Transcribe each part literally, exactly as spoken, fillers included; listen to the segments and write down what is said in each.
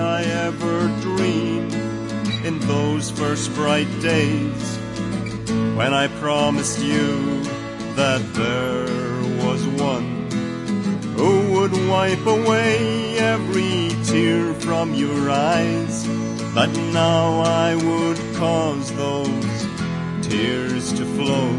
I ever dream in those first bright days when I promised you that there was one who would wipe away every tear from your eyes, that now I would cause those tears to flow.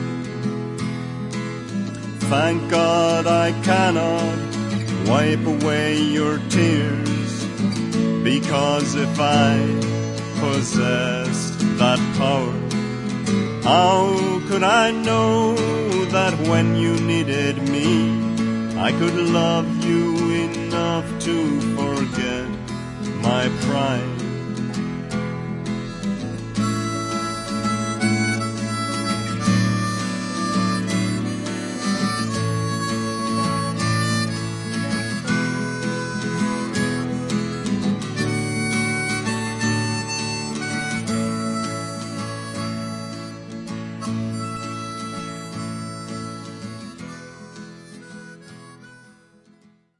Thank God I cannot wipe away your tears, because if I possessed that power, how could I know that when you needed me, I could love you enough to forget my pride?